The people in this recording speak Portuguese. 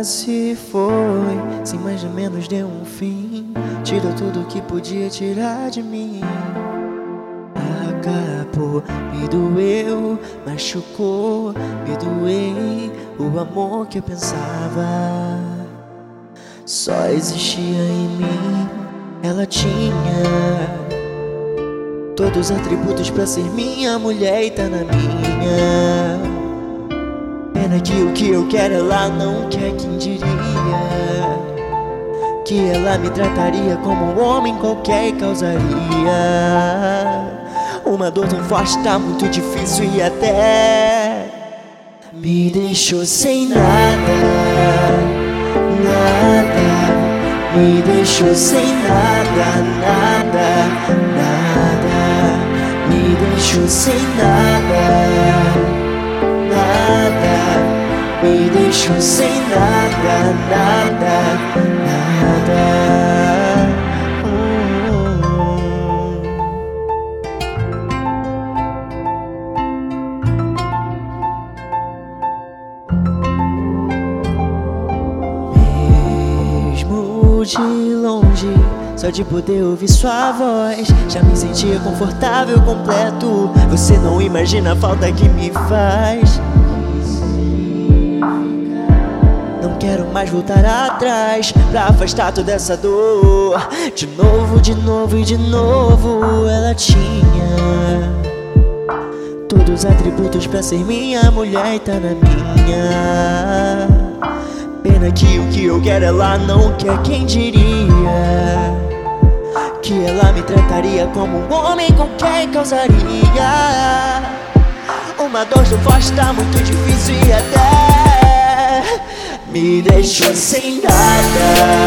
se foi, sem mais nem menos deu um fim. Tirou tudo que podia tirar de mim. Acabou, me doeu, machucou, me doei. O amor que eu pensava só existia em mim. Ela tinha todos os atributos pra ser minha mulher e tá na minha. Pena que o que eu quero ela não quer, quem diria que ela me trataria como um homem qualquer e causaria uma dor tão forte, tá muito difícil e até me deixou sem nada, nada. Me deixou sem nada, nada, nada. Me deixou sem nada, nada. Me deixou sem nada, nada, nada. De longe, só de poder ouvir sua voz, já me sentia confortável, completo. Você não imagina a falta que me faz. Não quero mais voltar atrás pra afastar toda essa dor. De novo, de novo e de novo. Ela tinha todos os atributos pra ser minha mulher e tá na minha. Pena que o que eu quero ela não quer, quem diria que ela me trataria como um homem qualquer e causaria uma dor tão forte, tá muito difícil e até me deixou sem nada,